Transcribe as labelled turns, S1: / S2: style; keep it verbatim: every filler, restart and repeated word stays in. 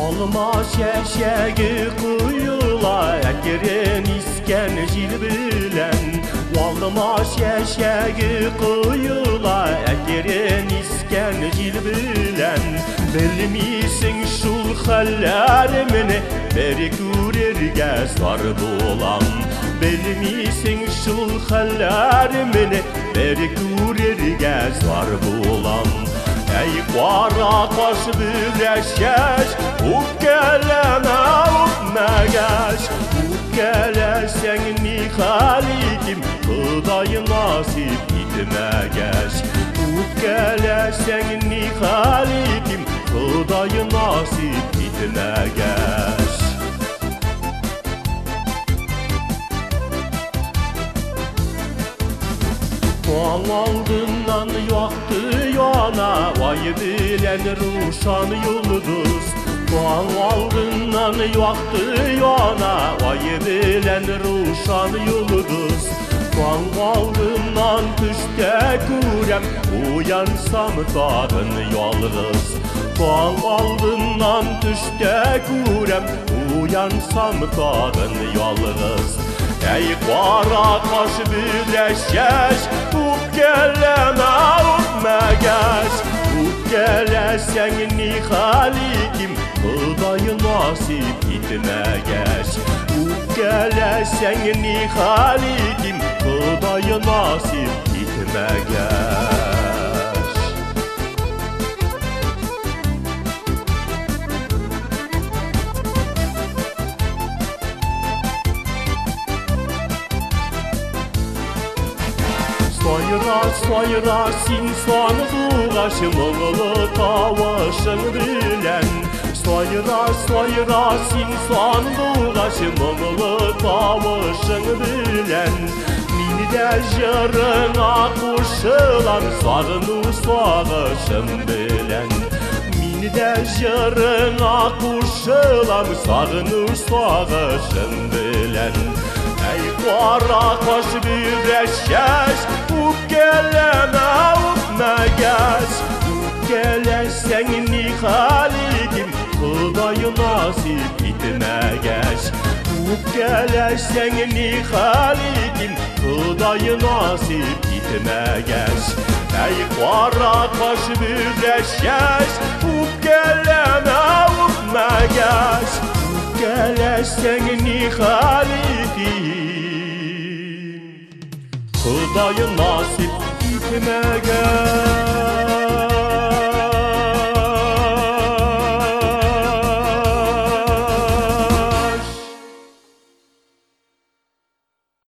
S1: Olma şeşegi kuyula Ekirin isken jil bilen Olma şeşegi kuyula Ekirin isken jil bilen Bilmisin şul hallerimini Beri kurirge sar bulan Bilmisin şul hallerimini Beri kurirge sar bulan Ey qara qaş büreşeş Ukkeleme ukmegeş Ukkelesen nihalikim Kıdayı nasip itmegeş Ukkelesen nihalikim Kıdayı nasip itmegeş Doğan aldından yoktı yana Vay bilen ruşan yıldız Doğan aldından yoktı yana Vay bilen ruşan yıldız Doğan aldından düşte kurem Uyansam dağın yalğız Doğan aldından düşte kurem Uyansam dağın yalğız Ey qara qaş büreşeş Ukkeleme ukmegeş Ukkelesen nihalikim Kıdayı nasip itmegeş Ukkelesen nihalikim Kıdayı nasip itmegeş Soyra soyra sinsan buğaşı Mığlı tavaşın bilen Soyra soyra sinsan buğaşı Mığlı tavaşın bilen Minide jırına kuşulan Sağını sağışın bilen Minide jırına kuşulan Sağını sağışın bilen Ey qara qaş büreşeş Ukkeleme ukmegeş Ukkelesen nihalikim Kıdayı nasip itmegeş Ukkelesen nihalikim Kıdayı nasip itmegeş Ey qara qaş büreşeş Ukkeleme ukmegeş Ukkelesen nihalikim Kıdayı nasip itmegeş